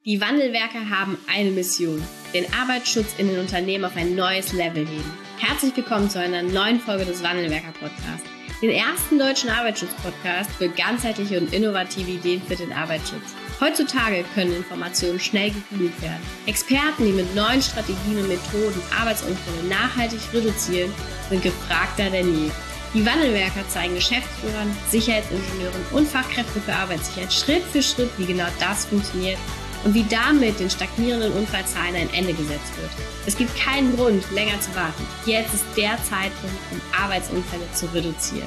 Die Wandelwerker haben eine Mission: den Arbeitsschutz in den Unternehmen auf ein neues Level heben. Herzlich willkommen zu einer neuen Folge des Wandelwerker-Podcasts, den ersten deutschen Arbeitsschutz-Podcast für ganzheitliche und innovative Ideen für den Arbeitsschutz. Heutzutage können Informationen schnell gegoogelt werden. Experten, die mit neuen Strategien und Methoden Arbeitsunfälle nachhaltig reduzieren, sind gefragter denn je. Die Wandelwerker zeigen Geschäftsführern, Sicherheitsingenieuren und Fachkräften für Arbeitssicherheit Schritt für Schritt, wie genau das funktioniert und wie damit den stagnierenden Unfallzahlen ein Ende gesetzt wird. Es gibt keinen Grund, länger zu warten. Jetzt ist der Zeitpunkt, um Arbeitsunfälle zu reduzieren.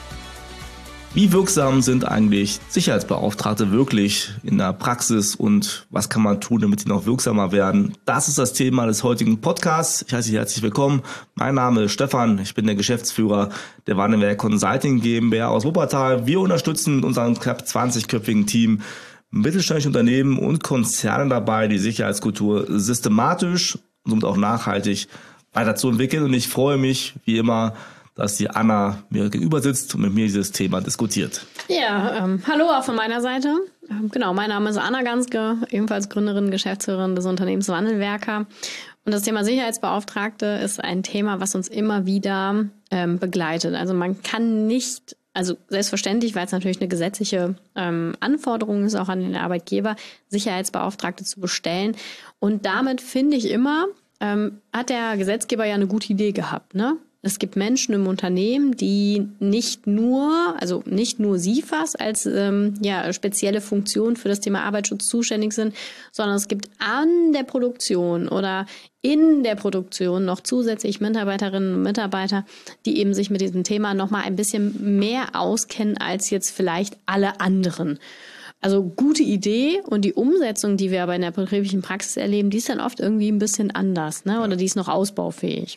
Wie wirksam sind eigentlich Sicherheitsbeauftragte wirklich in der Praxis und was kann man tun, damit sie noch wirksamer werden? Das ist das Thema des heutigen Podcasts. Ich heiße Sie herzlich willkommen. Mein Name ist Stefan. Ich bin der Geschäftsführer der Wandelwerker Consulting GmbH aus Wuppertal. Wir unterstützen mit unserem knapp 20-köpfigen Team mittelständische Unternehmen und Konzerne dabei, die Sicherheitskultur systematisch und somit auch nachhaltig weiterzuentwickeln. Und ich freue mich, wie immer, dass die Anna mir gegenüber sitzt und mit mir dieses Thema diskutiert. Ja, hallo auch von meiner Seite. Genau, mein Name ist Anna Ganske, ebenfalls Gründerin, Geschäftsführerin des Unternehmens Wandelwerker. Und das Thema Sicherheitsbeauftragte ist ein Thema, was uns immer wieder begleitet. Also man kann nicht, also selbstverständlich, weil es natürlich eine gesetzliche Anforderung ist, auch an den Arbeitgeber, Sicherheitsbeauftragte zu bestellen. Und damit finde ich immer, hat der Gesetzgeber ja eine gute Idee gehabt, ne? Es gibt Menschen im Unternehmen, die nicht nur SIFAs als spezielle Funktion für das Thema Arbeitsschutz zuständig sind, sondern es gibt an der Produktion oder in der Produktion noch zusätzlich Mitarbeiterinnen und Mitarbeiter, die eben sich mit diesem Thema noch mal ein bisschen mehr auskennen als jetzt vielleicht alle anderen. Also gute Idee, und die Umsetzung, die wir aber in der betrieblichen Praxis erleben, die ist dann oft irgendwie ein bisschen anders, ne? Oder die ist noch ausbaufähig.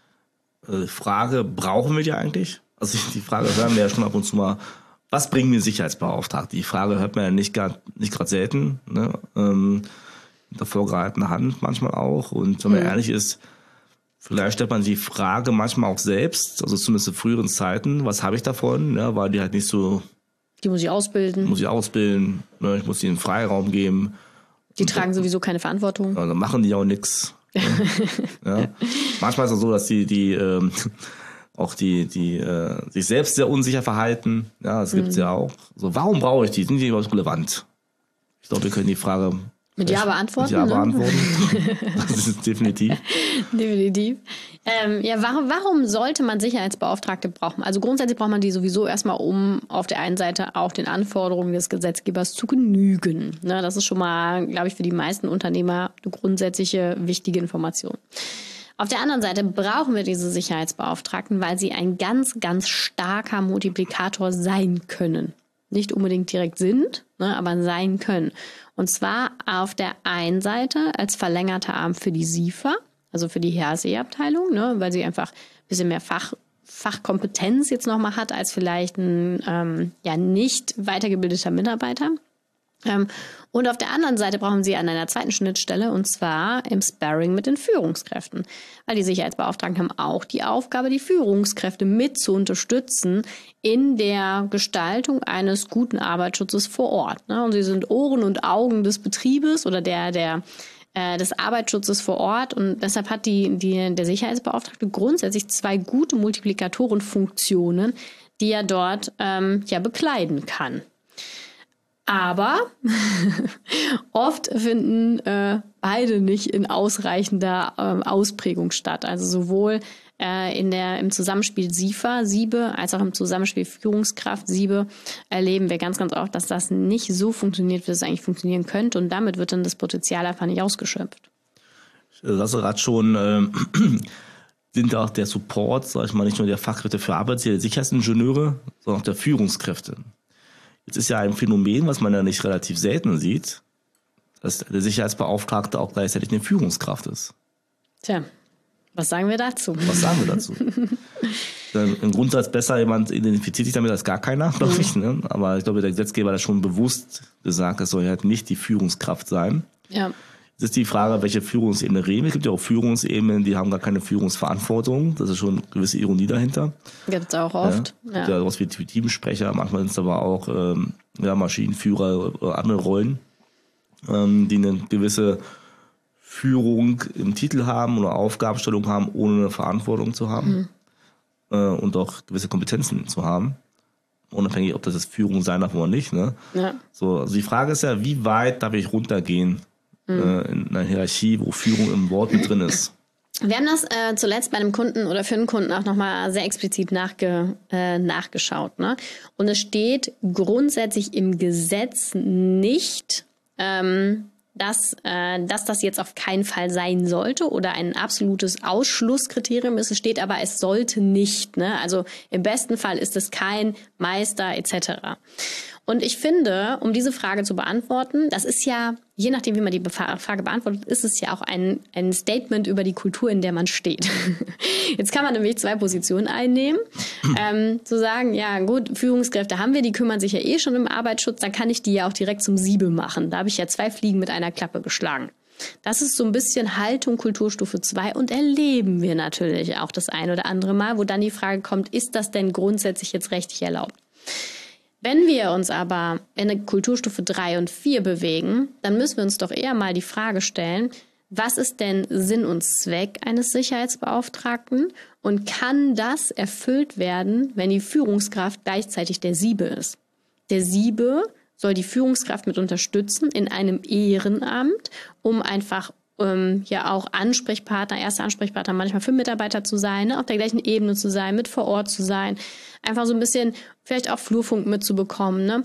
Frage, brauchen wir die eigentlich? Also die Frage hören wir ja schon ab und zu mal, was bringen mir Sicherheitsbeauftragte? Die Frage hört man ja nicht gerade selten, ne? Mit der vorgehaltenen Hand manchmal auch. Und wenn man ehrlich ist, vielleicht stellt man die Frage manchmal auch selbst, also zumindest in früheren Zeiten, was habe ich davon? Ja, weil die halt nicht so... Die muss ich ausbilden. Ne? Ich muss ihnen Freiraum geben. Die tragen sowieso keine Verantwortung. Ja, dann machen die auch nichts. Ja. Manchmal ist es so, dass die sich selbst sehr unsicher verhalten. Ja, das gibt's ja auch. So, warum brauche ich die? Sind die überhaupt relevant? Ich glaube, wir können die Frage mit Ja beantworten. Das ist definitiv. Definitiv. Warum sollte man Sicherheitsbeauftragte brauchen? Also grundsätzlich braucht man die sowieso erstmal, um auf der einen Seite auch den Anforderungen des Gesetzgebers zu genügen. Ne, das ist schon mal, glaube ich, für die meisten Unternehmer eine grundsätzliche wichtige Information. Auf der anderen Seite brauchen wir diese Sicherheitsbeauftragten, weil sie ein ganz, ganz starker Multiplikator sein können. Nicht unbedingt direkt sind, ne, aber sein können. Und zwar auf der einen Seite als verlängerter Arm für die SIFA, also für die HSE-Abteilung, ne, weil sie einfach ein bisschen mehr Fachkompetenz jetzt nochmal hat als vielleicht ein nicht weitergebildeter Mitarbeiter. Und auf der anderen Seite brauchen sie an einer zweiten Schnittstelle, und zwar im Sparring mit den Führungskräften. Weil die Sicherheitsbeauftragten haben auch die Aufgabe, die Führungskräfte mit zu unterstützen in der Gestaltung eines guten Arbeitsschutzes vor Ort. Und sie sind Ohren und Augen des Betriebes oder des Arbeitsschutzes vor Ort. Und deshalb hat der Sicherheitsbeauftragte grundsätzlich zwei gute Multiplikatorenfunktionen, die er dort bekleiden kann. Aber oft finden beide nicht in ausreichender Ausprägung statt. Also sowohl im Zusammenspiel SIFA-Siebe als auch im Zusammenspiel Führungskraft-Siebe erleben wir ganz, ganz oft, dass das nicht so funktioniert, wie es eigentlich funktionieren könnte. Und damit wird dann das Potenzial einfach nicht ausgeschöpft. Das hast du gerade schon... sind auch der Support, sag ich mal, nicht nur der Fachkräfte für Arbeitssicherheit, Sicherheitsingenieure, sondern auch der Führungskräfte. Jetzt ist ja ein Phänomen, was man ja nicht relativ selten sieht, dass der Sicherheitsbeauftragte auch gleichzeitig eine Führungskraft ist. Tja, was sagen wir dazu? Im Grundsatz besser, jemand identifiziert sich damit als gar keiner, glaube ich. Ne? Aber ich glaube, der Gesetzgeber hat das schon bewusst gesagt, es soll halt nicht die Führungskraft sein. Ja. Jetzt ist die Frage, welche Führungsebene reden wir. Es gibt ja auch Führungsebenen, die haben gar keine Führungsverantwortung. Das ist schon eine gewisse Ironie dahinter. Gibt es auch oft. Ja. Ja, sowas wie Teamsprecher, manchmal sind es aber auch Maschinenführer oder andere Rollen. die eine gewisse Führung im Titel haben oder Aufgabenstellung haben, ohne eine Verantwortung zu haben und auch gewisse Kompetenzen zu haben, unabhängig, ob das jetzt Führung sein darf oder nicht. Ne? Ja. So, also die Frage ist ja, wie weit darf ich runtergehen in einer Hierarchie, wo Führung im Wort mit drin ist? Wir haben das zuletzt bei einem Kunden oder für einen Kunden auch nochmal sehr explizit nachgeschaut. Ne? Und es steht grundsätzlich im Gesetz nicht, dass das jetzt auf keinen Fall sein sollte oder ein absolutes Ausschlusskriterium ist. Es steht aber, es sollte nicht. Ne? Also im besten Fall ist es kein Meister etc. Und ich finde, um diese Frage zu beantworten, das ist ja, je nachdem, wie man die Frage beantwortet, ist es ja auch ein Statement über die Kultur, in der man steht. Jetzt kann man nämlich 2 Positionen einnehmen. Zu sagen, ja gut, Führungskräfte haben wir, die kümmern sich ja eh schon im Arbeitsschutz, dann kann ich die ja auch direkt zum Siebe machen. Da habe ich ja 2 Fliegen mit einer Klappe geschlagen. Das ist so ein bisschen Haltung Kulturstufe 2 und erleben wir natürlich auch das ein oder andere Mal, wo dann die Frage kommt, ist das denn grundsätzlich jetzt rechtlich erlaubt? Wenn wir uns aber in eine Kulturstufe 3 und 4 bewegen, dann müssen wir uns doch eher mal die Frage stellen, was ist denn Sinn und Zweck eines Sicherheitsbeauftragten und kann das erfüllt werden, wenn die Führungskraft gleichzeitig der Siebe ist? Der Siebe soll die Führungskraft mit unterstützen in einem Ehrenamt, um einfach ja auch erster Ansprechpartner manchmal für Mitarbeiter zu sein, ne, auf der gleichen Ebene zu sein, mit vor Ort zu sein, einfach so ein bisschen vielleicht auch Flurfunk mitzubekommen, ne?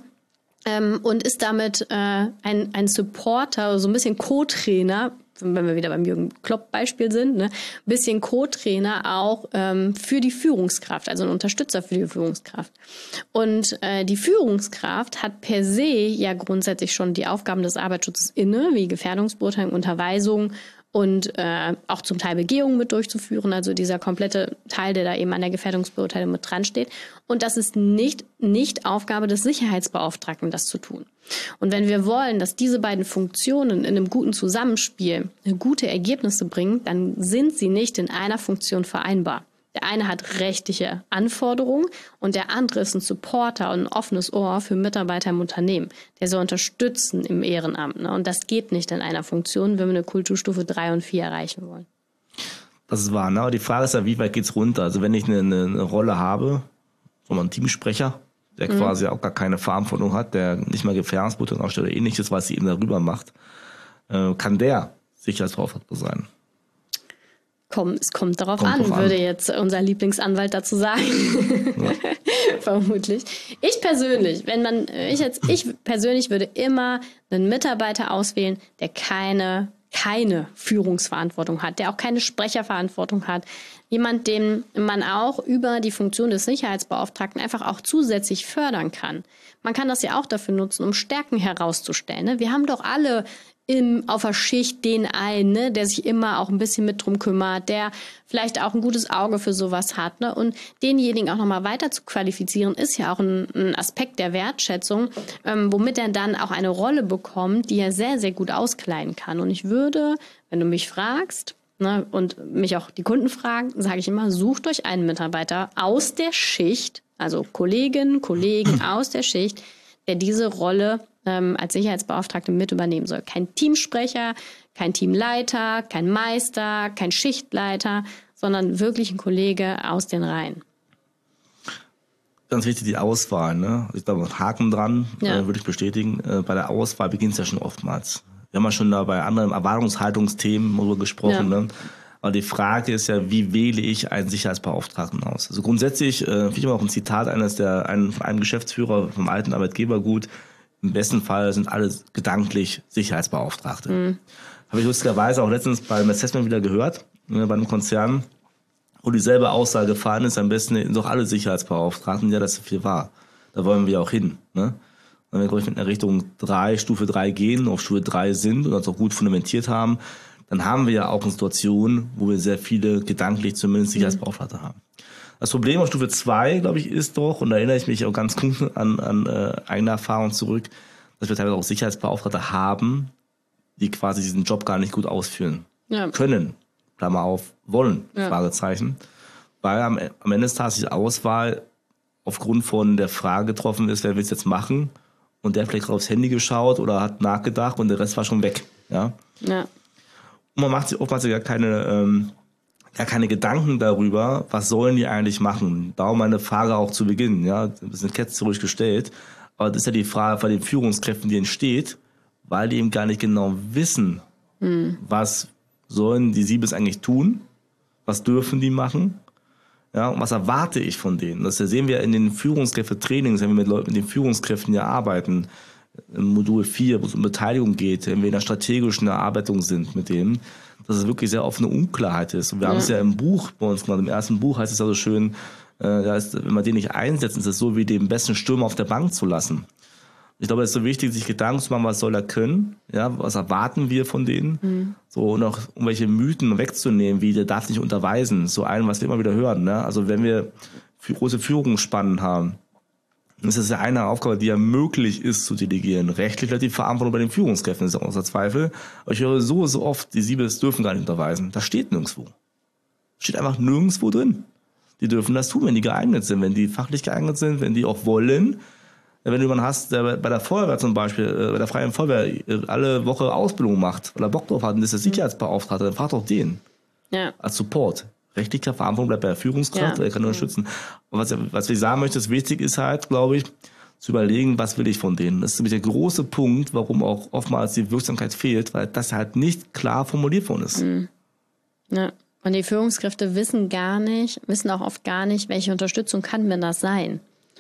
Und ist damit ein Supporter, so ein bisschen Co-Trainer, wenn wir wieder beim Jürgen Klopp-Beispiel sind, ne, ein bisschen Co-Trainer auch für die Führungskraft, also ein Unterstützer für die Führungskraft. Und die Führungskraft hat per se ja grundsätzlich schon die Aufgaben des Arbeitsschutzes inne, wie Gefährdungsbeurteilung, Unterweisung und auch zum Teil Begehungen mit durchzuführen, also dieser komplette Teil, der da eben an der Gefährdungsbeurteilung mit dran steht. Und das ist nicht Aufgabe des Sicherheitsbeauftragten, das zu tun. Und wenn wir wollen, dass diese beiden Funktionen in einem guten Zusammenspiel gute Ergebnisse bringen, dann sind sie nicht in einer Funktion vereinbar. Der eine hat rechtliche Anforderungen und der andere ist ein Supporter und ein offenes Ohr für Mitarbeiter im Unternehmen. Der soll unterstützen im Ehrenamt. Ne? Und das geht nicht in einer Funktion, wenn wir eine Kulturstufe 3 und 4 erreichen wollen. Das ist wahr, ne? Aber die Frage ist ja, wie weit geht's runter? Also wenn ich eine Rolle habe, so ein Teamsprecher, der quasi auch gar keine Verantwortung hat, der nicht mal Gefährdungsbeurteilung ausstellt oder ähnliches, was sie eben darüber macht, kann der Sicherheitsbeauftragter sein. Es kommt darauf an, würde jetzt unser Lieblingsanwalt dazu sagen. Ja. Vermutlich. Ich persönlich würde immer einen Mitarbeiter auswählen, der keine Führungsverantwortung hat, der auch keine Sprecherverantwortung hat. Jemand, den man auch über die Funktion des Sicherheitsbeauftragten einfach auch zusätzlich fördern kann. Man kann das ja auch dafür nutzen, um Stärken herauszustellen. Ne? Wir haben doch alle auf der Schicht den einen, ne, der sich immer auch ein bisschen mit drum kümmert, der vielleicht auch ein gutes Auge für sowas hat. Ne? Und denjenigen auch nochmal weiter zu qualifizieren, ist ja auch ein Aspekt der Wertschätzung, womit er dann auch eine Rolle bekommt, die er sehr, sehr gut auskleiden kann. Und ich würde, wenn du mich fragst, ne, und mich auch die Kunden fragen, sage ich immer, sucht euch einen Mitarbeiter aus der Schicht, also Kolleginnen, Kollegen aus der Schicht, der diese Rolle als Sicherheitsbeauftragte mit übernehmen soll. Kein Teamsprecher, kein Teamleiter, kein Meister, kein Schichtleiter, sondern wirklich ein Kollege aus den Reihen. Ganz wichtig, die Auswahl. Ne? Ich glaube, Haken dran, würde ich bestätigen. Bei der Auswahl beginnt es ja schon oftmals. Wir haben ja schon da bei anderen Erwartungshaltungsthemen darüber gesprochen. Ja. Ne? Aber die Frage ist ja, wie wähle ich einen Sicherheitsbeauftragten aus? Also grundsätzlich, ich habe auch ein Zitat von einem Geschäftsführer vom alten Arbeitgebergut. Im besten Fall sind alle gedanklich Sicherheitsbeauftragte. Mhm. Habe ich lustigerweise auch letztens beim Assessment wieder gehört, bei einem Konzern, wo dieselbe Aussage gefallen ist, am besten sind doch alle Sicherheitsbeauftragten. Ja, das ist viel wahr. Da wollen wir auch hin. Ne? Wenn wir, glaube ich, mit einer Richtung Stufe 3 gehen, auf Stufe 3 sind und uns auch gut fundamentiert haben, dann haben wir ja auch eine Situation, wo wir sehr viele gedanklich zumindest Sicherheitsbeauftragte haben. Das Problem auf Stufe 2, glaube ich, ist doch, und da erinnere ich mich auch ganz gut an eigene Erfahrung zurück, dass wir teilweise auch Sicherheitsbeauftragte haben, die quasi diesen Job gar nicht gut ausführen können. Klammer auf, wollen, Fragezeichen. Weil am Ende des Tages die Auswahl aufgrund von der Frage getroffen ist, wer will es jetzt machen und der hat vielleicht aufs Handy geschaut oder hat nachgedacht und der Rest war schon weg. Ja. Ja. Und man macht sich oftmals gar keine Gedanken darüber, was sollen die eigentlich machen. Darum meine Frage auch zu Beginn, ja, ein bisschen ketzerisch gestellt. Aber das ist ja die Frage von den Führungskräften, die entsteht, weil die eben gar nicht genau wissen, was sollen die Siebes eigentlich tun, was dürfen die machen, ja, und was erwarte ich von denen. Das sehen wir in den Führungskräfte-Trainings, wenn wir mit Leuten, mit den Führungskräften ja arbeiten, im Modul 4, wo es um Beteiligung geht, wenn wir in der strategischen Erarbeitung sind mit denen, dass es wirklich sehr oft eine Unklarheit ist. Und wir haben es ja im Buch, bei uns gemacht, im ersten Buch heißt es ja so schön, wenn man den nicht einsetzt, ist es so, wie den besten Stürmer auf der Bank zu lassen. Ich glaube, es ist so wichtig, sich Gedanken zu machen, was soll er können, ja, was erwarten wir von denen, so, und auch um welche Mythen wegzunehmen, wie der darf nicht unterweisen, so ein, was wir immer wieder hören, ne? Also wenn wir große Führungsspannen haben, das ist ja eine Aufgabe, die ja möglich ist zu delegieren. Rechtlich hat die Verantwortung bei den Führungskräften, ist ja außer Zweifel. Aber ich höre so oft, die Siebes dürfen gar nicht unterweisen. Das steht nirgendwo. Steht einfach nirgendwo drin. Die dürfen das tun, wenn die geeignet sind, wenn die fachlich geeignet sind, wenn die auch wollen. Wenn du jemanden hast, der bei der Feuerwehr zum Beispiel, bei der Freien Feuerwehr alle Woche Ausbildung macht, weil er Bock drauf hat und ist der Sicherheitsbeauftragte, dann fragt doch den. Ja. Als Support. Rechtlicher Verantwortung bleibt bei der Führungskraft, er kann unterstützen. Und was ich sagen möchte, das wichtig ist halt, glaube ich, zu überlegen, was will ich von denen. Das ist nämlich der große Punkt, warum auch oftmals die Wirksamkeit fehlt, weil das halt nicht klar formuliert worden ist. Ja. Und die Führungskräfte wissen auch oft gar nicht, welche Unterstützung kann denn das sein.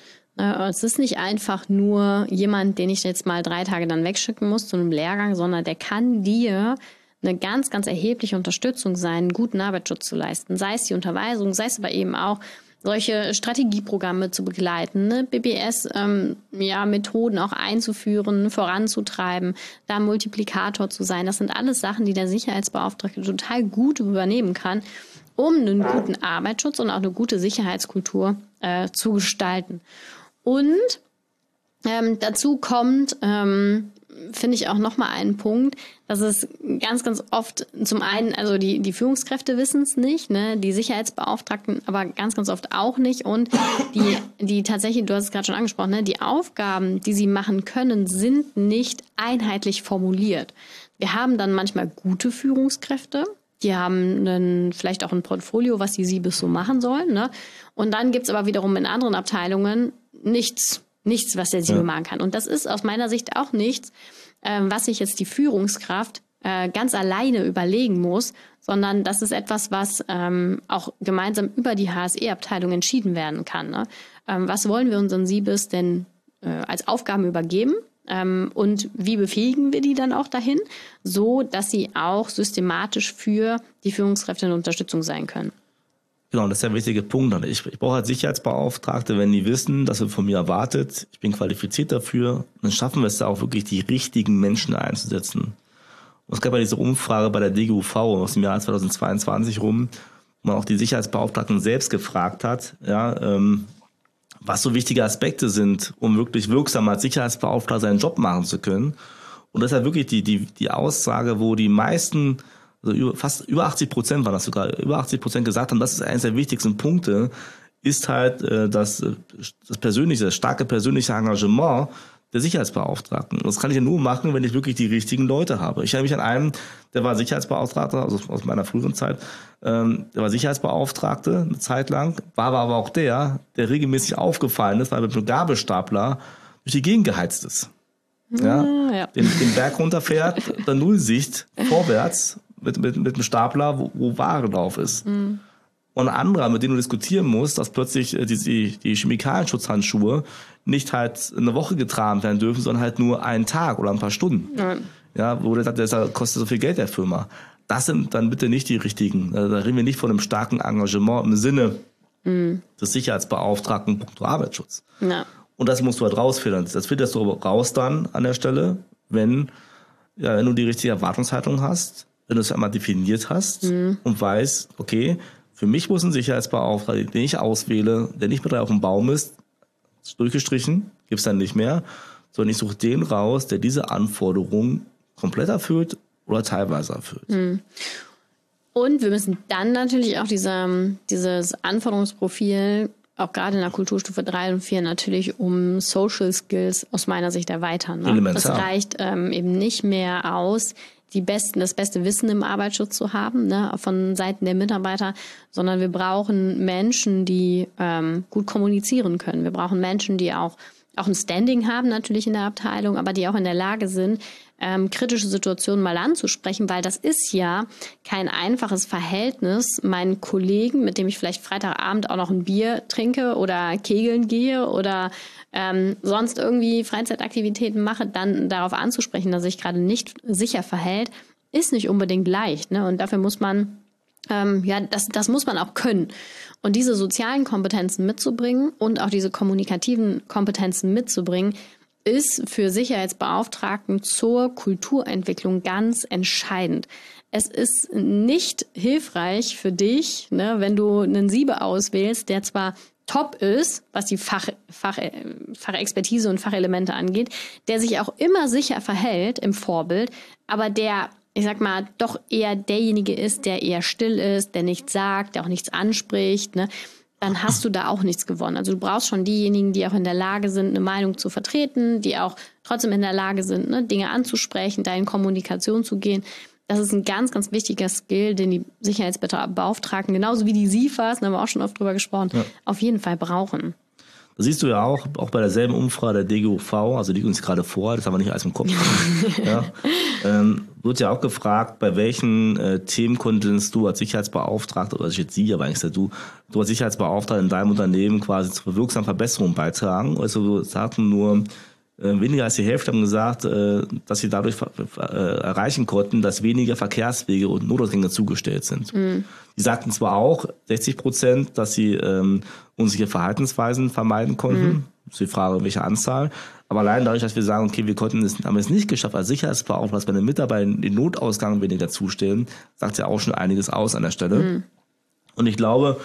Es ist nicht einfach nur jemand, den ich jetzt mal 3 Tage dann wegschicken muss zu einem Lehrgang, sondern der kann dir eine ganz, ganz erhebliche Unterstützung sein, einen guten Arbeitsschutz zu leisten. Sei es die Unterweisung, sei es aber eben auch solche Strategieprogramme zu begleiten, ne? BBS-Methoden auch einzuführen, voranzutreiben, da Multiplikator zu sein. Das sind alles Sachen, die der Sicherheitsbeauftragte total gut übernehmen kann, um einen guten Arbeitsschutz und auch eine gute Sicherheitskultur zu gestalten. Und dazu kommt, finde ich auch nochmal einen Punkt, dass es ganz, ganz oft zum einen, also die Führungskräfte wissen es nicht, ne, die Sicherheitsbeauftragten aber ganz, ganz oft auch nicht und die tatsächlich, du hast es gerade schon angesprochen, ne, die Aufgaben, die sie machen können, sind nicht einheitlich formuliert. Wir haben dann manchmal gute Führungskräfte, die haben dann vielleicht auch ein Portfolio, was die Siebes so machen sollen, ne, und dann gibt's aber wiederum in anderen Abteilungen nichts, was der Siebe machen kann. Und das ist aus meiner Sicht auch nichts, was sich jetzt die Führungskraft ganz alleine überlegen muss, sondern das ist etwas, was auch gemeinsam über die HSE-Abteilung entschieden werden kann. Ne? Was wollen wir unseren Siebes denn als Aufgaben übergeben? Und wie befähigen wir die dann auch dahin, so dass sie auch systematisch für die Führungskräfte eine Unterstützung sein können? Genau, das ist der wichtige Punkt. Ich brauche als Sicherheitsbeauftragte, wenn die wissen, das wird von mir erwartet, ich bin qualifiziert dafür, dann schaffen wir es da auch wirklich, die richtigen Menschen einzusetzen. Und es gab ja diese Umfrage bei der DGUV aus dem Jahr 2022 rum, wo man auch die Sicherheitsbeauftragten selbst gefragt hat, ja, was so wichtige Aspekte sind, um wirklich wirksam als Sicherheitsbeauftragter seinen Job machen zu können. Und das ist ja wirklich die Aussage, wo die meisten, also fast über 80% waren das sogar, über 80% gesagt haben, das ist eines der wichtigsten Punkte, ist halt das starke persönliche Engagement der Sicherheitsbeauftragten. Und das kann ich ja nur machen, wenn ich wirklich die richtigen Leute habe. Ich erinnere mich an einen, der war Sicherheitsbeauftragter, also aus meiner früheren Zeit, der war Sicherheitsbeauftragte eine Zeit lang, war aber auch der regelmäßig aufgefallen ist, weil er mit einem Gabelstapler durch die Gegend geheizt ist. Ja. Den Berg runterfährt, der Nullsicht vorwärts mit einem Stapler, wo Ware drauf ist. Und ein anderer, mit dem du diskutieren musst, dass plötzlich die Chemikalienschutzhandschuhe nicht halt eine Woche getragen werden dürfen, sondern halt nur einen Tag oder ein paar Stunden. Ja, wo der sagt, das kostet so viel Geld der Firma. Das sind dann bitte nicht die richtigen. Da reden wir nicht von einem starken Engagement im Sinne des Sicherheitsbeauftragten punkto Arbeitsschutz. Ja. Und das musst du halt rausfiltern. Das filterst du raus dann an der Stelle, wenn du die richtige Erwartungshaltung hast, wenn du es einmal definiert hast und weißt, okay, für mich muss ein Sicherheitsbeauftragter, den ich auswähle, der nicht mit auf dem Baum ist durchgestrichen, gibt's dann nicht mehr, sondern ich suche den raus, der diese Anforderungen komplett erfüllt oder teilweise erfüllt. Und wir müssen dann natürlich auch dieses Anforderungsprofil auch gerade in der Kulturstufe 3 und 4 natürlich um Social Skills aus meiner Sicht erweitern. Ne? Elementar. Das reicht eben nicht mehr aus, das beste Wissen im Arbeitsschutz zu haben, ne, von Seiten der Mitarbeiter, sondern wir brauchen Menschen, die gut kommunizieren können. Wir brauchen Menschen, die auch ein Standing haben natürlich in der Abteilung, aber die auch in der Lage sind, kritische Situationen mal anzusprechen, weil das ist ja kein einfaches Verhältnis, meinen Kollegen, mit dem ich vielleicht Freitagabend auch noch ein Bier trinke oder kegeln gehe oder sonst irgendwie Freizeitaktivitäten mache, dann darauf anzusprechen, dass sich gerade nicht sicher verhält, ist nicht unbedingt leicht. Ne? Und dafür muss man, das muss man auch können. Und diese sozialen Kompetenzen mitzubringen und auch diese kommunikativen Kompetenzen mitzubringen, ist für Sicherheitsbeauftragten zur Kulturentwicklung ganz entscheidend. Es ist nicht hilfreich für dich, ne, wenn du einen Siebe auswählst, der zwar top ist, was die Fachexpertise und Fachelemente angeht, der sich auch immer sicher verhält im Vorbild, aber der, ich sag mal, doch eher derjenige ist, der eher still ist, der nichts sagt, der auch nichts anspricht, ne? Dann hast du da auch nichts gewonnen. Also du brauchst schon diejenigen, die auch in der Lage sind, eine Meinung zu vertreten, die auch trotzdem in der Lage sind, ne, Dinge anzusprechen, da in Kommunikation zu gehen. Das ist ein ganz, ganz wichtiger Skill, den die Sicherheitsbeauftragten, genauso wie die SIFAs, da haben wir auch schon oft drüber gesprochen, auf jeden Fall brauchen. Das siehst du ja auch bei derselben Umfrage der DGUV, also die uns gerade vor, das haben wir nicht alles im Kopf. Wird ja auch gefragt, bei welchen Themen konntest du als Sicherheitsbeauftragter, oder jetzt Sie, aber eigentlich du als Sicherheitsbeauftragter in deinem Unternehmen quasi zur wirksamen Verbesserung beitragen. Also sagten nur, weniger als die Hälfte haben gesagt, dass sie dadurch erreichen konnten, dass weniger Verkehrswege und Notausgänge zugestellt sind. Die sagten zwar auch 60%, dass sie unsichere Verhaltensweisen vermeiden konnten. Das ist die Frage, welche Anzahl. Aber allein dadurch, dass wir sagen, okay, haben es nicht geschafft, als Sicherheitsbeauftragter bei den Mitarbeitern den Notausgang weniger zustellen, sagt ja auch schon einiges aus an der Stelle. Und ich glaube,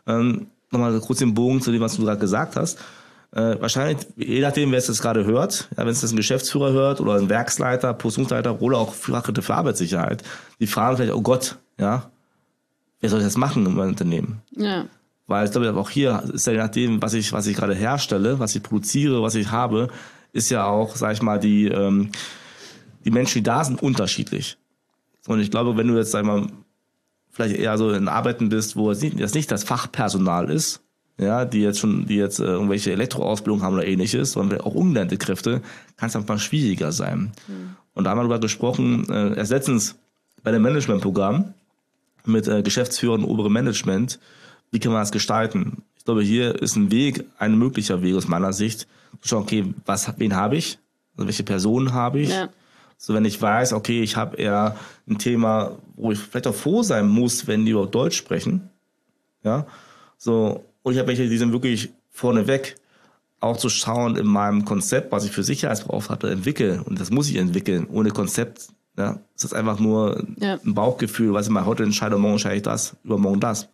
nochmal kurz den Bogen zu dem, was du gerade gesagt hast, wahrscheinlich, je nachdem, wer es jetzt gerade hört, ja, wenn es das ein Geschäftsführer hört oder ein Werksleiter, Produktionsleiter oder auch Fachkräfte für Arbeitssicherheit, die fragen vielleicht, oh Gott, ja, wer soll das machen in meinem Unternehmen? Ja. Weil ich glaube, auch hier ist ja je nachdem, was ich gerade herstelle, was ich produziere, was ich habe, ist ja auch, sag ich mal, die Menschen, die da sind, unterschiedlich. Und ich glaube, wenn du jetzt, sag ich mal, vielleicht eher so in Arbeiten bist, wo das nicht das Fachpersonal ist, ja, die jetzt irgendwelche Elektroausbildung haben oder ähnliches, sondern auch ungelernte Kräfte, kann es einfach schwieriger sein. Und da haben wir darüber gesprochen, erst letztens bei dem Managementprogramm mit Geschäftsführern und oberem Management, wie kann man das gestalten? Ich glaube, hier ist ein möglicher Weg aus meiner Sicht, zu schauen, okay, wen habe ich? Also welche Personen habe ich? Ja. So, wenn ich weiß, okay, ich habe eher ein Thema, wo ich vielleicht auch froh sein muss, wenn die überhaupt Deutsch sprechen. Ja, so. Und ich habe welche, die sind wirklich vorneweg, auch zu schauen in meinem Konzept, was ich für Sicherheitsbeauftragte entwickle. Und das muss ich entwickeln. Ohne Konzept, ja, ist das einfach nur ein Bauchgefühl. Weiß ich mal, heute entscheide, morgen entscheide ich das, übermorgen das.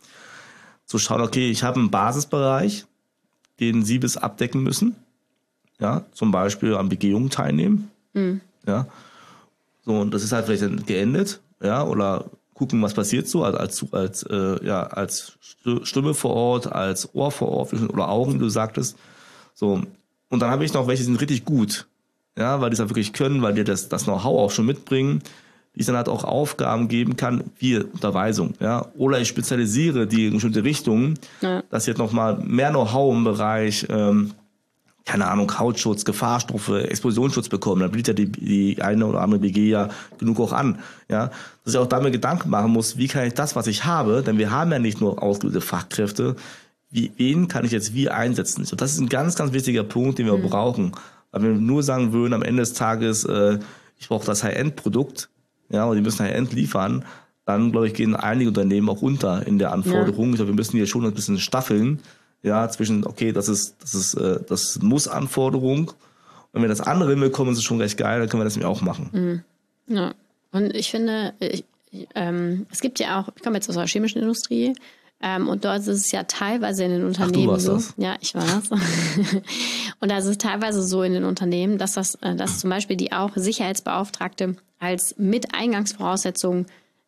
Zu schauen, okay, ich habe einen Basisbereich, den Sie bis abdecken müssen. Ja, zum Beispiel an Begehungen teilnehmen. Ja. So, und das ist halt vielleicht geendet, ja, oder gucken, was passiert so, als Stimme vor Ort, als Ohr vor Ort oder Augen, wie du sagtest. So. Und dann habe ich noch welche, die sind richtig gut. Ja, weil die es halt wirklich können, weil die das Know-how auch schon mitbringen, die ich dann halt auch Aufgaben geben kann, wie Unterweisung, ja. Oder ich spezialisiere die in bestimmte Richtungen, dass ich jetzt nochmal mehr Know-how im Bereich, keine Ahnung, Hautschutz, Gefahrstoffe, Explosionsschutz bekommen, dann bietet ja die eine oder andere BG ja genug auch an, ja, dass ich auch damit Gedanken machen muss, wie kann ich das, was ich habe, denn wir haben ja nicht nur ausgebildete Fachkräfte, wen kann ich jetzt wie einsetzen? So, das ist ein ganz, ganz wichtiger Punkt, den wir brauchen, weil wenn wir nur sagen würden, am Ende des Tages, ich brauche das High-End-Produkt, ja, und die müssen High-End liefern, dann, glaube ich, gehen einige Unternehmen auch unter in der Anforderung. Ich glaube, wir müssen hier schon ein bisschen staffeln, ja, zwischen, okay, das ist Muss-Anforderung. Und wenn wir das andere hinbekommen, ist es schon recht geil, dann können wir das nämlich auch machen. Ja, und ich finde, es gibt ja auch, ich komme jetzt aus der chemischen Industrie, und dort ist es ja teilweise in den Unternehmen du warst so. Das. Ja, ich war das. Und da ist es teilweise so in den Unternehmen, dass zum Beispiel die auch Sicherheitsbeauftragte als mit Eingangsvoraussetzung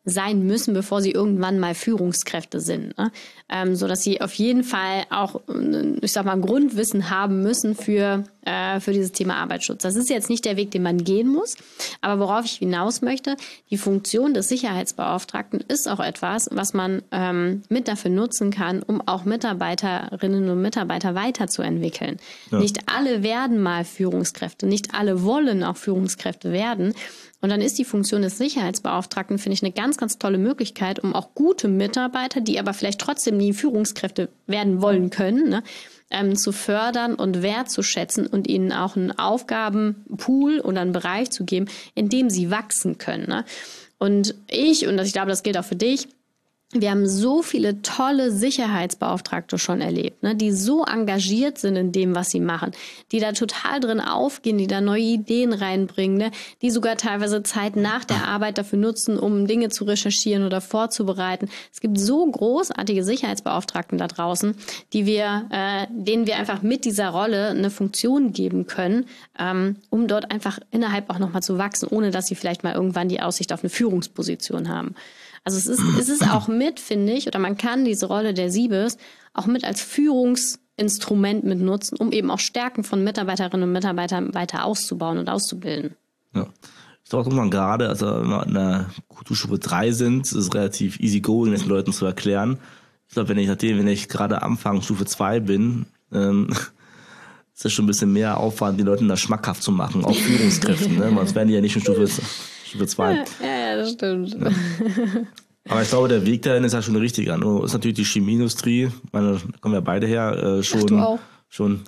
sein müssen, bevor sie irgendwann mal Führungskräfte sind. Ne? Sodass sie auf jeden Fall auch, ich sag mal, Grundwissen haben müssen für dieses Thema Arbeitsschutz. Das ist jetzt nicht der Weg, den man gehen muss, aber worauf ich hinaus möchte, die Funktion des Sicherheitsbeauftragten ist auch etwas, was man mit dafür nutzen kann, um auch Mitarbeiterinnen und Mitarbeiter weiterzuentwickeln. Ja. Nicht alle werden mal Führungskräfte, nicht alle wollen auch Führungskräfte werden. Und dann ist die Funktion des Sicherheitsbeauftragten, finde ich, eine ganz, ganz tolle Möglichkeit, um auch gute Mitarbeiter, die aber vielleicht trotzdem nie Führungskräfte werden wollen können, ne, zu fördern und wertzuschätzen und ihnen auch einen Aufgabenpool oder einen Bereich zu geben, in dem sie wachsen können. Ne? Und ich glaube, das gilt auch für dich, wir haben so viele tolle Sicherheitsbeauftragte schon erlebt, ne, die so engagiert sind in dem, was sie machen, die da total drin aufgehen, die da neue Ideen reinbringen, ne, die sogar teilweise Zeit nach der Arbeit dafür nutzen, um Dinge zu recherchieren oder vorzubereiten. Es gibt so großartige Sicherheitsbeauftragten da draußen, denen wir einfach mit dieser Rolle eine Funktion geben können, um dort einfach innerhalb auch nochmal zu wachsen, ohne dass sie vielleicht mal irgendwann die Aussicht auf eine Führungsposition haben. Also es ist auch mit, finde ich, oder man kann diese Rolle der Siebes auch mit als Führungsinstrument mit nutzen, um eben auch Stärken von Mitarbeiterinnen und Mitarbeitern weiter auszubauen und auszubilden. Ja, ich glaube, dass man gerade, also wenn wir in der Kulturstufe 3 sind, ist es relativ easy going, das den Leuten zu erklären. Ich glaube, wenn ich gerade Anfang Stufe 2 bin, ist das schon ein bisschen mehr Aufwand, die Leuten das schmackhaft zu machen, auch Führungskräften, ne? Sonst werden die ja nicht in Stufe 2. Ja, das stimmt. Ja. Aber ich glaube, der Weg dahin ist ja schon richtig. Nur ist natürlich die Chemieindustrie, da kommen wir beide her, schon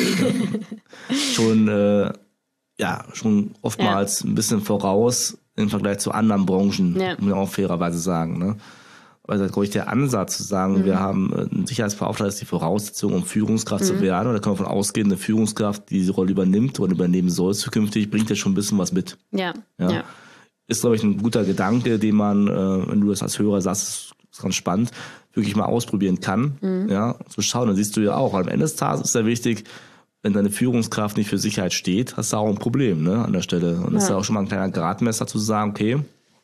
oftmals ein bisschen voraus im Vergleich zu anderen Branchen, muss man auch fairerweise sagen. Ne? Also, glaube ich, der Ansatz zu sagen, wir haben einen Sicherheitsbeauftragten, ist die Voraussetzung, um Führungskraft zu werden. Und da kann man davon ausgehen, eine Führungskraft, die diese Rolle übernimmt oder übernehmen soll zukünftig, bringt ja schon ein bisschen was mit. Ja. Ist, glaube ich, ein guter Gedanke, den man, wenn du das als Hörer sagst, ist ganz spannend, wirklich mal ausprobieren kann. Ja, zu schauen. Dann siehst du ja auch, am Ende des Tages ist ja wichtig, wenn deine Führungskraft nicht für Sicherheit steht, hast du auch ein Problem, ne, an der Stelle. Und das ist ja auch schon mal ein kleiner Gradmesser zu sagen, okay,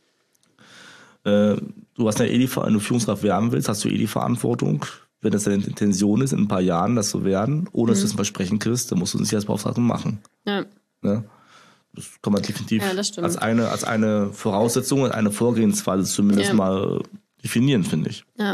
du hast ja wenn du Führungskraft werden willst, hast du die Verantwortung. Wenn das deine Intention ist, in ein paar Jahren das zu werden, ohne dass du es ein Versprechen kriegst, dann musst du einen Sicherheitsbeauftragten machen. Ja. Ne? Das kann man definitiv als eine Voraussetzung und eine Vorgehensweise zumindest mal definieren, finde ich. Ja.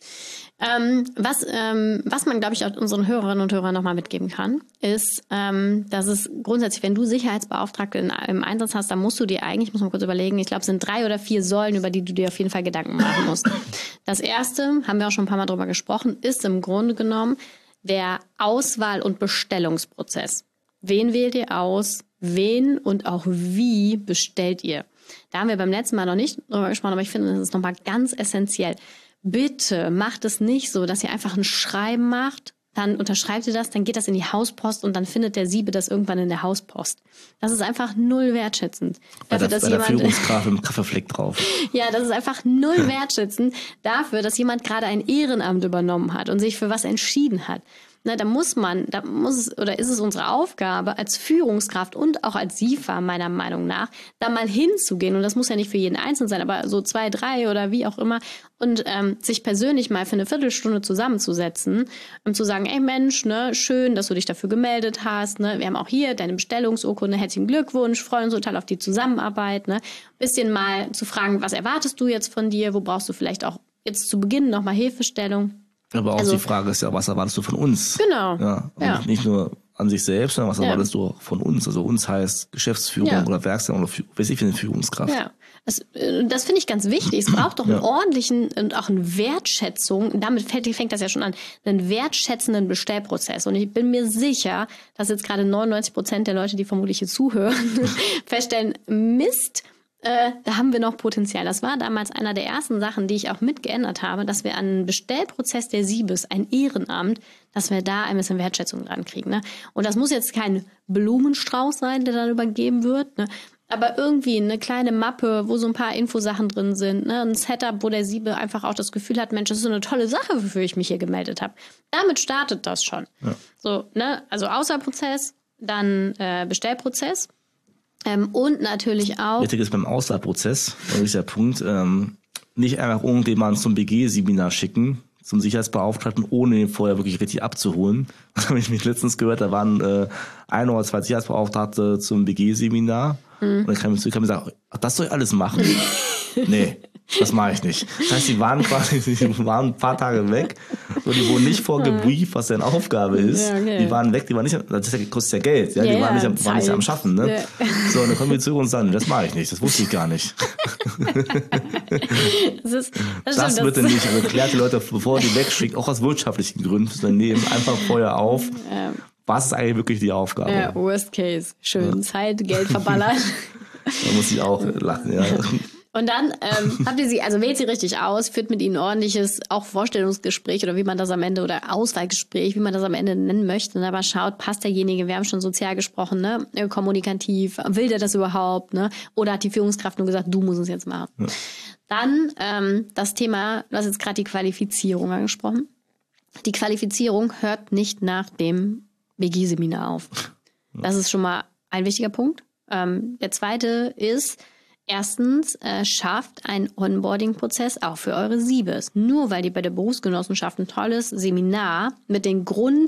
Was man, glaube ich, auch unseren Hörerinnen und Hörern nochmal mitgeben kann, ist, dass es grundsätzlich, wenn du Sicherheitsbeauftragte im Einsatz hast, dann musst du dir eigentlich, muss man kurz überlegen, ich glaube, es sind 3 oder 4 Säulen, über die du dir auf jeden Fall Gedanken machen musst. Das erste, haben wir auch schon ein paar Mal drüber gesprochen, ist im Grunde genommen der Auswahl- und Bestellungsprozess. Wen wählt ihr aus? Wen und auch wie bestellt ihr? Da haben wir beim letzten Mal noch nicht drüber gesprochen, aber ich finde, das ist nochmal ganz essentiell. Bitte macht es nicht so, dass ihr einfach ein Schreiben macht, dann unterschreibt ihr das, dann geht das in die Hauspost und dann findet der Siebe das irgendwann in der Hauspost. Das ist einfach null wertschätzend. Dafür, dass jemand Führungskraft mit dem Kaffeefleck drauf. Ja, das ist einfach null wertschätzend dafür, dass jemand gerade ein Ehrenamt übernommen hat und sich für was entschieden hat. Na, ist es unsere Aufgabe als Führungskraft und auch als SIFA meiner Meinung nach, da mal hinzugehen, und das muss ja nicht für jeden Einzelnen sein, aber so 2, 3 oder wie auch immer, und sich persönlich mal für eine Viertelstunde zusammenzusetzen und zu sagen, ey Mensch, ne, schön, dass du dich dafür gemeldet hast, ne, wir haben auch hier deine Bestellungsurkunde, herzlichen Glückwunsch, freuen uns total auf die Zusammenarbeit, ne, bisschen mal zu fragen, was erwartest du jetzt von dir, wo brauchst du vielleicht auch jetzt zu Beginn nochmal Hilfestellung. Aber auch die Frage ist ja, was erwartest du von uns? Genau. Ja, nicht nur an sich selbst, sondern was erwartest du auch von uns? Also uns heißt Geschäftsführung oder Werkstatt oder weiß ich, für eine Führungskraft. Ja, das finde ich ganz wichtig. Es braucht doch einen ordentlichen und auch eine Wertschätzung. Damit fängt das ja schon an. Einen wertschätzenden Bestellprozess. Und ich bin mir sicher, dass jetzt gerade 99% der Leute, die vermutlich hier zuhören, feststellen, Mist, da haben wir noch Potenzial. Das war damals einer der ersten Sachen, die ich auch mitgeändert habe, dass wir an den Bestellprozess der Siebes, ein Ehrenamt, dass wir da ein bisschen Wertschätzung dran kriegen. Ne? Und das muss jetzt kein Blumenstrauß sein, der dann übergeben wird, ne? Aber irgendwie eine kleine Mappe, wo so ein paar Infosachen drin sind, ne? Ein Setup, wo der Siebe einfach auch das Gefühl hat, Mensch, das ist so eine tolle Sache, wofür ich mich hier gemeldet habe. Damit startet das schon. Ja. So, ne? Also Auswahlprozess, dann Bestellprozess. Und natürlich auch. Wichtig ist beim Auswahlprozess, das ist der Punkt, nicht einfach irgendjemanden zum BG-Seminar schicken, zum Sicherheitsbeauftragten, ohne ihn vorher wirklich richtig abzuholen. Das habe ich mich letztens gehört, da waren 1 oder 2 Sicherheitsbeauftragte zum BG-Seminar. Und dann kam ich zurück und gesagt, das soll ich alles machen? Nee, das mache ich nicht. Das heißt, die waren ein paar Tage weg. So, die wurden nicht vorgebrieft, was deren Aufgabe ist. Ja, okay. Die waren weg, die waren nicht, das kostet ja Geld. Ja, die waren nicht am Schaffen. Ne? Ja. So, und dann kommen wir zurück und sagen, das mache ich nicht, das wusste ich gar nicht. Das bitte nicht. Also klärt die Leute, bevor die wegschickt, auch aus wirtschaftlichen Gründen fürs Unternehmen, einfach vorher auf. Was ist eigentlich wirklich die Aufgabe? Ja, worst case. Schön Zeit, Geld verballert. Da muss ich auch lachen, ja. Und dann habt ihr sie, also wählt sie richtig aus, führt mit ihnen ein ordentliches, auch Vorstellungsgespräch oder wie man das am Ende, oder Auswahlgespräch, wie man das am Ende nennen möchte. Und aber schaut, passt derjenige, wir haben schon sozial gesprochen, ne, kommunikativ, will der das überhaupt, ne? Oder hat die Führungskraft nur gesagt, du musst es jetzt machen. Ja. Dann das Thema, du hast jetzt gerade die Qualifizierung angesprochen. Die Qualifizierung hört nicht nach dem BG-Seminar auf. Das ist schon mal ein wichtiger Punkt. Der zweite ist, erstens, schafft einen Onboarding-Prozess auch für eure Siebes. Nur weil die bei der Berufsgenossenschaft ein tolles Seminar mit den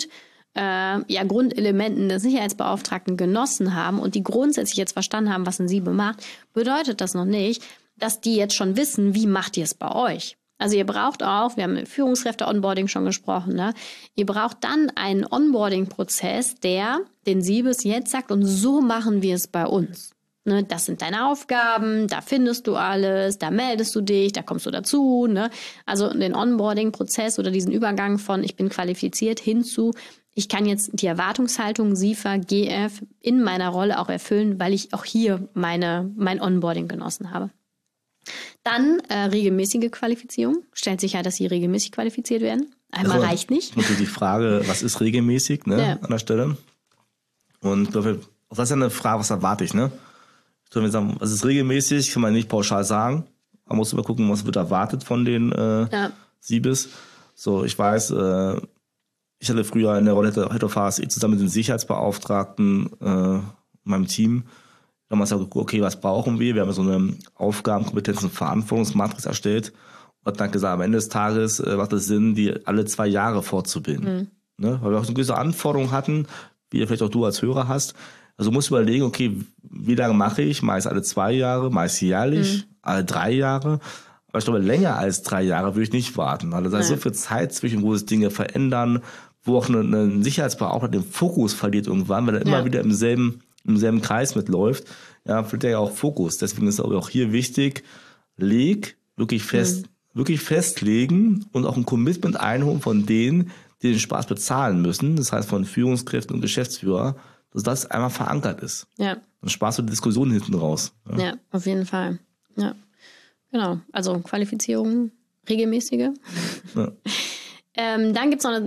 Grundelementen des Sicherheitsbeauftragten genossen haben und die grundsätzlich jetzt verstanden haben, was ein Siebe macht, bedeutet das noch nicht, dass die jetzt schon wissen, wie macht ihr es bei euch. Also ihr braucht auch, wir haben mit Führungskräfte-Onboarding schon gesprochen, ne? Ihr braucht dann einen Onboarding-Prozess, der den Siebes jetzt sagt, und so machen wir es bei uns. Ne? Das sind deine Aufgaben, da findest du alles, da meldest du dich, da kommst du dazu. Ne? Also den Onboarding-Prozess oder diesen Übergang von ich bin qualifiziert hin zu ich kann jetzt die Erwartungshaltung SIFA, GF in meiner Rolle auch erfüllen, weil ich auch hier mein Onboarding genossen habe. Dann regelmäßige Qualifizierung. Stellt sicher, dass sie regelmäßig qualifiziert werden. Einmal reicht nicht. Natürlich die Frage, was ist regelmäßig, ne, an der Stelle? Und das ist ja eine Frage, was erwarte ich, ne? Wenn wir sagen, was ist regelmäßig, kann man nicht pauschal sagen. Man muss immer gucken, was wird erwartet von den Siebes. So, ich weiß, ich hatte früher in der Rolle Head of HSE zusammen mit den Sicherheitsbeauftragten in meinem Team damals gesagt, okay, was brauchen wir? Wir haben so eine Aufgaben-, Kompetenzen-, Verantwortungsmatrix erstellt und dann gesagt, am Ende des Tages macht es Sinn, die alle 2 Jahre fortzubilden. Ne? Weil wir auch so gewisse Anforderungen hatten, wie vielleicht auch du als Hörer hast. Also du musst überlegen, okay, wie lange mache ich? Meist alle 2 Jahre, meist jährlich, alle 3 Jahre. Aber ich glaube, länger als 3 Jahre würde ich nicht warten. Also da ist so viel Zeit zwischen, wo sich Dinge verändern, wo auch ein Sicherheitsbeauftragter den Fokus verliert irgendwann, weil er immer wieder im selben Kreis mitläuft, verliert er ja auch Fokus. Deswegen ist auch hier wichtig, wirklich festlegen und auch ein Commitment einholen von denen, die den Spaß bezahlen müssen. Das heißt von Führungskräften und Geschäftsführer, dass das einmal verankert ist. Ja. Dann sparst du die Diskussion hinten raus. Ja, auf jeden Fall. Ja, genau. Also Qualifizierung, regelmäßige. Ja. Dann gibt es noch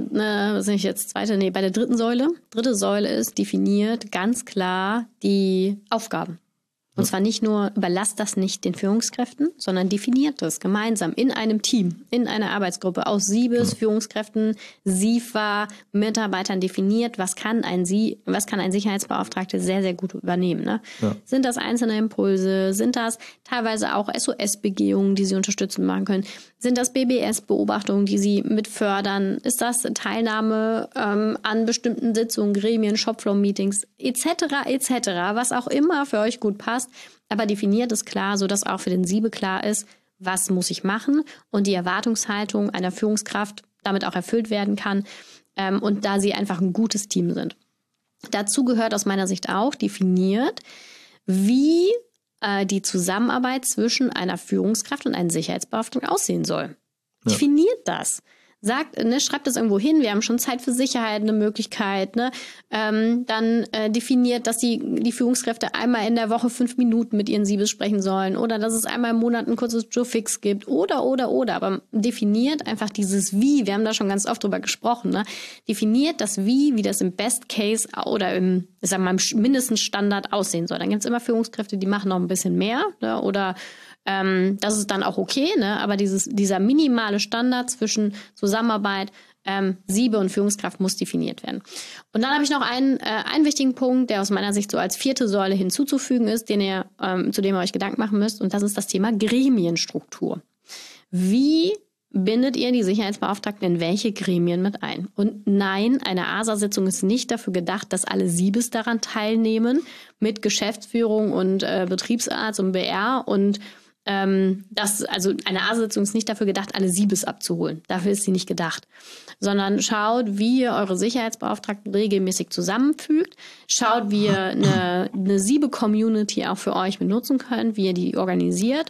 bei der dritten Säule. Dritte Säule ist, definiert ganz klar die Aufgaben. Und zwar nicht nur, überlasst das nicht den Führungskräften, sondern definiert das gemeinsam in einem Team, in einer Arbeitsgruppe aus Siebes, Führungskräften, SIFA, Mitarbeitern definiert, was kann ein Sicherheitsbeauftragter sehr, sehr gut übernehmen. Ne? Ja. Sind das einzelne Impulse? Sind das teilweise auch SOS-Begehungen, die sie unterstützend machen können? Sind das BBS-Beobachtungen, die sie mit fördern? Ist das Teilnahme an bestimmten Sitzungen, Gremien, Shopfloor-Meetings etc., was auch immer für euch gut passt? Aber definiert es klar, sodass auch für den Siebe klar ist, was muss ich machen und die Erwartungshaltung einer Führungskraft damit auch erfüllt werden kann und da sie einfach ein gutes Team sind. Dazu gehört aus meiner Sicht auch definiert, wie die Zusammenarbeit zwischen einer Führungskraft und einem Sicherheitsbeauftragten aussehen soll. Ja. Definiert das. Schreibt das irgendwo hin, wir haben schon Zeit für Sicherheit, eine Möglichkeit. Ne? Dann definiert, dass die Führungskräfte einmal in der Woche 5 Minuten mit ihren Siebes sprechen sollen oder dass es einmal im Monat ein kurzes Joe-Fix gibt oder. Aber definiert einfach dieses Wie, wir haben da schon ganz oft drüber gesprochen, ne? Definiert das Wie das im Best Case oder im mindestens Standard aussehen soll. Dann gibt es immer Führungskräfte, die machen noch ein bisschen mehr, ne? Oder das ist dann auch okay, ne? Aber dieser minimale Standard zwischen Zusammenarbeit, Siebe und Führungskraft muss definiert werden. Und dann habe ich noch einen wichtigen Punkt, der aus meiner Sicht so als 4. Säule hinzuzufügen ist, zu dem ihr euch Gedanken machen müsst. Und das ist das Thema Gremienstruktur. wie bindet ihr die Sicherheitsbeauftragten in welche Gremien mit ein? Und nein, eine ASA-Sitzung ist nicht dafür gedacht, dass alle Siebes daran teilnehmen, mit Geschäftsführung und Betriebsarzt und BR. Und eine ASA-Sitzung ist nicht dafür gedacht, alle Siebes abzuholen. Dafür ist sie nicht gedacht. Sondern schaut, wie ihr eure Sicherheitsbeauftragten regelmäßig zusammenfügt. Schaut, wie ihr eine Siebe-Community auch für euch benutzen könnt, wie ihr die organisiert.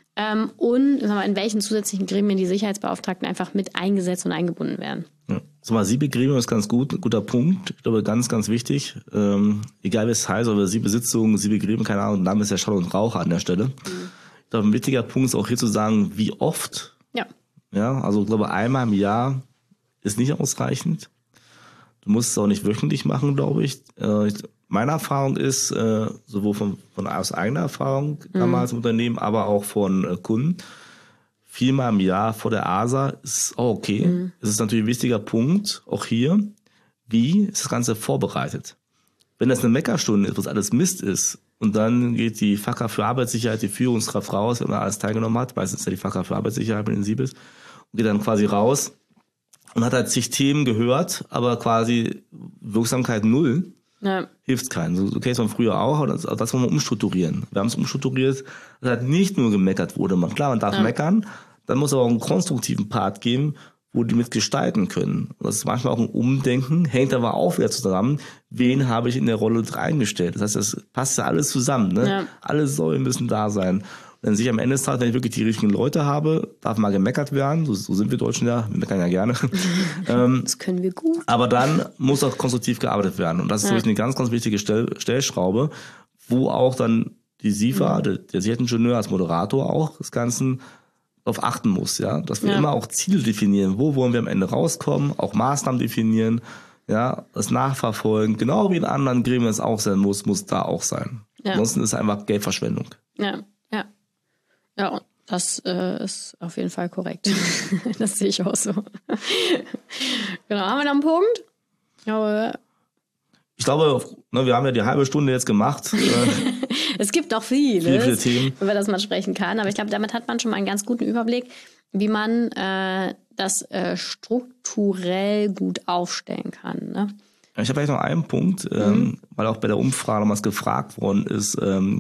Und in welchen zusätzlichen Gremien die Sicherheitsbeauftragten einfach mit eingesetzt und eingebunden werden. Ja. Siebe-Gremium ist ganz gut, ein guter Punkt. Ich glaube, ganz, ganz wichtig. Egal wie es heißt, oder Siebe-Sitzungen, Siebe-Gremien, keine Ahnung, Name ist ja Schall und Rauch an der Stelle. Ich glaube, ein wichtiger Punkt ist auch hier zu sagen, wie oft. Ja, also ich glaube, einmal im Jahr ist nicht ausreichend. Du musst es auch nicht wöchentlich machen, glaube ich. Meine Erfahrung ist, sowohl aus eigener Erfahrung damals im Unternehmen, aber auch von Kunden, 4-mal im Jahr vor der ASA ist auch okay. Es ist natürlich ein wichtiger Punkt, auch hier, wie ist das Ganze vorbereitet. Wenn das eine Meckerstunde ist, was alles Mist ist, und dann geht die Fachkraft für Arbeitssicherheit, die Führungskraft raus, wenn man alles teilgenommen hat, meistens ist ja die Fachkraft für Arbeitssicherheit mit den Siebes, und geht dann quasi raus und hat halt zig Themen gehört, aber quasi Wirksamkeit null. Ja. Hilft keinen. So kennst man früher auch, aber das wollen wir umstrukturieren. Wir haben es umstrukturiert, dass halt nicht nur gemeckert wurde. Klar, man darf meckern, dann muss aber auch einen konstruktiven Part geben, wo die mit gestalten können. Und das ist manchmal auch ein Umdenken, hängt aber auch wieder zusammen, wen habe ich in der Rolle reingestellt. Das heißt, das passt ja alles zusammen. Ne? Ja. Alle Säulen müssen da sein. Und wenn ich am Ende des Tages, wenn ich wirklich die richtigen Leute habe, darf mal gemeckert werden. So sind wir Deutschen ja, wir meckern ja gerne. Das können wir gut. Aber dann muss auch konstruktiv gearbeitet werden. Und das ist wirklich eine ganz, ganz wichtige Stellschraube, wo auch dann die SIFA, der Sicherheitsingenieur als Moderator auch des Ganzen darauf achten muss, ja, dass wir immer auch Ziele definieren, wo wollen wir am Ende rauskommen, auch Maßnahmen definieren, ja, das Nachverfolgen, genau wie in anderen Gremien es auch sein muss da auch sein. Ja. Ansonsten ist es einfach Geldverschwendung. Ja, und das ist auf jeden Fall korrekt. Das sehe ich auch so. Genau, haben wir noch einen Punkt? Ich glaube, wir haben ja die halbe Stunde jetzt gemacht. Es gibt noch viele Themen, über das man sprechen kann. Aber ich glaube, damit hat man schon mal einen ganz guten Überblick, wie man das strukturell gut aufstellen kann. Ne? Ich habe vielleicht noch einen Punkt, weil auch bei der Umfrage damals gefragt worden ist,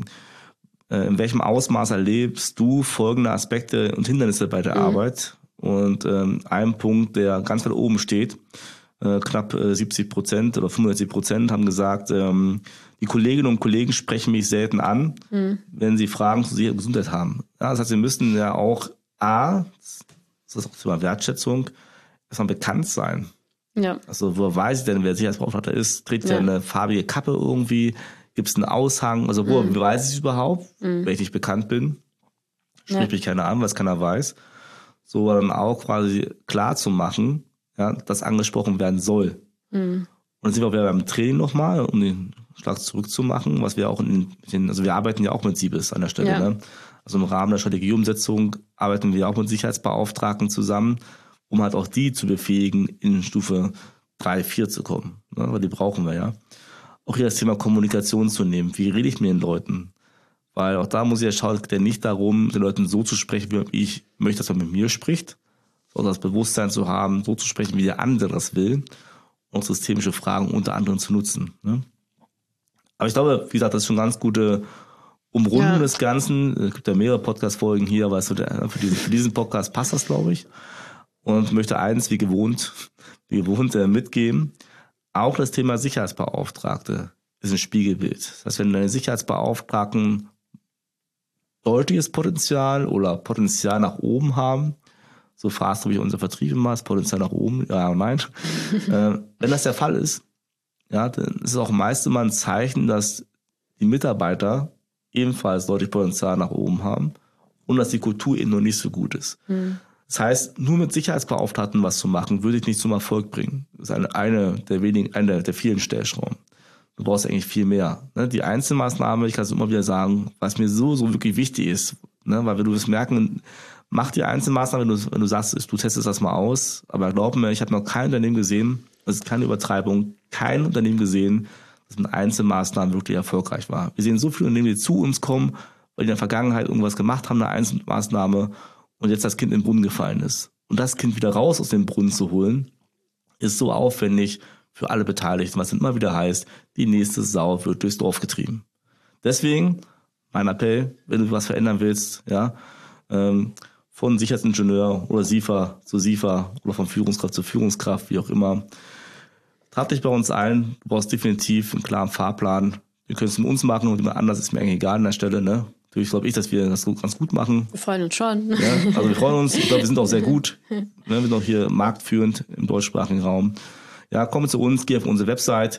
in welchem Ausmaß erlebst du folgende Aspekte und Hindernisse bei der Arbeit? Und ein Punkt, der ganz weit oben steht, knapp 70% oder 65% haben gesagt, die Kolleginnen und Kollegen sprechen mich selten an, wenn sie Fragen zu Sicherheit und Gesundheit haben. Ja, das heißt, wir müssen ja auch das ist auch Thema Wertschätzung, erstmal bekannt sein. Ja. Also wo weiß ich denn, wer Sicherheitsbeauftragter ist? Trägt er eine farbige Kappe irgendwie? Gibt es einen Aushang? Also wo weiß ich es überhaupt, wenn ich nicht bekannt bin? Spricht mich keiner an, weil es keiner weiß. So dann auch quasi klar zu machen, ja, dass angesprochen werden soll. Und dann sind wir auch wieder beim Training nochmal, um den Schlag zurückzumachen, was wir auch also wir arbeiten ja auch mit Siebes an der Stelle. Ne? Also im Rahmen der Strategieumsetzung arbeiten wir auch mit Sicherheitsbeauftragten zusammen, um halt auch die zu befähigen, in Stufe 3, 4 zu kommen. Ne? Weil die brauchen wir ja. Auch hier das Thema Kommunikation zu nehmen. Wie rede ich mit den Leuten? Weil auch da muss ich ja schauen, es geht ja nicht darum, den Leuten so zu sprechen, wie ich möchte, dass man mit mir spricht, sondern das Bewusstsein zu haben, so zu sprechen, wie der andere das will, und systemische Fragen unter anderem zu nutzen. Ne? Aber ich glaube, wie gesagt, das ist schon ganz gute Umrundung des Ganzen. Es gibt ja mehrere Podcast-Folgen hier, aber für diesen Podcast passt das, glaube ich. Und möchte eins wie gewohnt mitgeben. Auch das Thema Sicherheitsbeauftragte ist ein Spiegelbild. Das heißt, wenn deine Sicherheitsbeauftragten deutliches Potenzial oder Potenzial nach oben haben, so fragst du, wie unser Vertrieb immer ist, Potenzial nach oben, ja und nein. Wenn das der Fall ist, ja, dann ist es auch meist immer ein Zeichen, dass die Mitarbeiter ebenfalls deutlich Potenzial nach oben haben und dass die Kultur eben noch nicht so gut ist. Das heißt, nur mit Sicherheitsbeauftragten was zu machen, würde ich nicht zum Erfolg bringen. Das ist eine der vielen Stellschrauben. Du brauchst eigentlich viel mehr. Ne? Die Einzelmaßnahme, ich kann es immer wieder sagen, was mir so wirklich wichtig ist, ne? Weil wir das merken, mach die Einzelmaßnahme, wenn du sagst, du testest das mal aus, aber glaub mir, ich habe noch kein Unternehmen gesehen, das ist keine Übertreibung, kein Unternehmen gesehen, das mit Einzelmaßnahmen wirklich erfolgreich war. Wir sehen so viele Unternehmen, die zu uns kommen, weil die in der Vergangenheit irgendwas gemacht haben, eine Einzelmaßnahme, und und jetzt das Kind in den Brunnen gefallen ist. Und das Kind wieder raus aus dem Brunnen zu holen, ist so aufwendig für alle Beteiligten, was dann immer wieder heißt, die nächste Sau wird durchs Dorf getrieben. Deswegen mein Appell, wenn du was verändern willst, ja, von Sicherheitsingenieur oder SIFA zu SIFA oder von Führungskraft zu Führungskraft, wie auch immer, trag dich bei uns ein. Du brauchst definitiv einen klaren Fahrplan. Wir können es mit uns machen und jemand anders ist mir eigentlich egal an der Stelle, ne? Natürlich glaube ich, dass wir das ganz gut machen. Wir freuen uns schon. Ja, also wir freuen uns. Ich glaube, wir sind auch sehr gut. Ne, wir sind auch hier marktführend im deutschsprachigen Raum. Ja, komm zu uns, geh auf unsere Website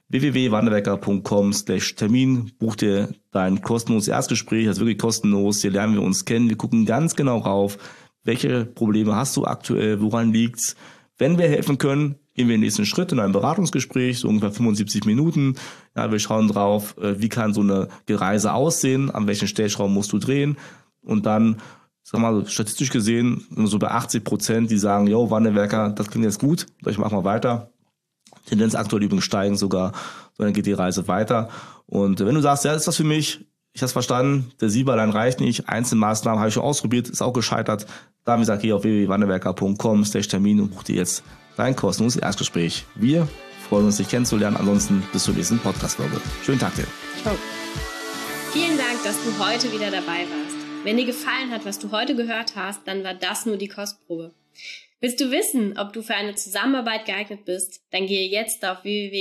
www.wandelwerker.com/Termin, buch dir dein kostenloses Erstgespräch, das ist wirklich kostenlos. Hier lernen wir uns kennen. Wir gucken ganz genau rauf, welche Probleme hast du aktuell, woran liegt's. Wenn wir helfen können, gehen wir den nächsten Schritt in ein Beratungsgespräch, so ungefähr 75 Minuten. Ja, wir schauen drauf, wie kann so eine Reise aussehen, an welchen Stellschrauben musst du drehen. Und dann, sag mal, statistisch gesehen, so bei 80%, die sagen, jo, Wandelwerker, das klingt jetzt gut, ich mach mal weiter. Tendenz aktuell übrigens steigen sogar, dann geht die Reise weiter. Und wenn du sagst, ja, das ist was für mich, ich habe es verstanden, der SIBA allein reicht nicht, einzelne Maßnahmen habe ich schon ausprobiert, ist auch gescheitert, da haben wir gesagt, geh auf www.wandelwerker.com/Termin und buch dir jetzt dein kostenloses Erstgespräch. Wir freuen uns, dich kennenzulernen. Ansonsten bis zur nächsten Podcast-Folge. Schönen Tag dir. Ciao. Vielen Dank, dass du heute wieder dabei warst. Wenn dir gefallen hat, was du heute gehört hast, dann war das nur die Kostprobe. Willst du wissen, ob du für eine Zusammenarbeit geeignet bist? Dann gehe jetzt auf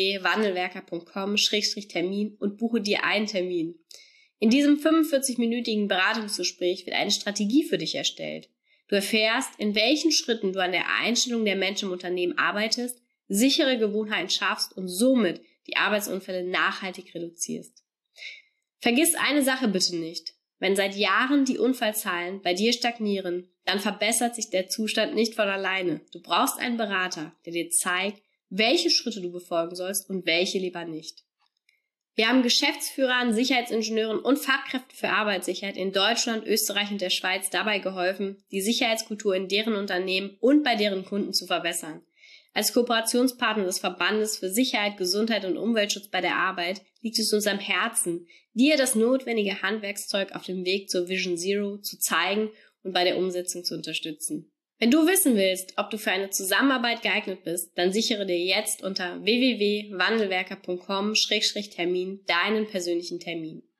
www.wandelwerker.com/Termin und buche dir einen Termin. In diesem 45-minütigen Beratungsgespräch wird eine Strategie für dich erstellt. Du erfährst, in welchen Schritten du an der Einstellung der Menschen im Unternehmen arbeitest, sichere Gewohnheiten schaffst und somit die Arbeitsunfälle nachhaltig reduzierst. Vergiss eine Sache bitte nicht. Wenn seit Jahren die Unfallzahlen bei dir stagnieren, dann verbessert sich der Zustand nicht von alleine. Du brauchst einen Berater, der dir zeigt, welche Schritte du befolgen sollst und welche lieber nicht. Wir haben Geschäftsführern, Sicherheitsingenieuren und Fachkräften für Arbeitssicherheit in Deutschland, Österreich und der Schweiz dabei geholfen, die Sicherheitskultur in deren Unternehmen und bei deren Kunden zu verbessern. Als Kooperationspartner des Verbandes für Sicherheit, Gesundheit und Umweltschutz bei der Arbeit liegt es uns am Herzen, dir das notwendige Handwerkszeug auf dem Weg zur Vision Zero zu zeigen und bei der Umsetzung zu unterstützen. Wenn du wissen willst, ob du für eine Zusammenarbeit geeignet bist, dann sichere dir jetzt unter www.wandelwerker.com/Termin deinen persönlichen Termin.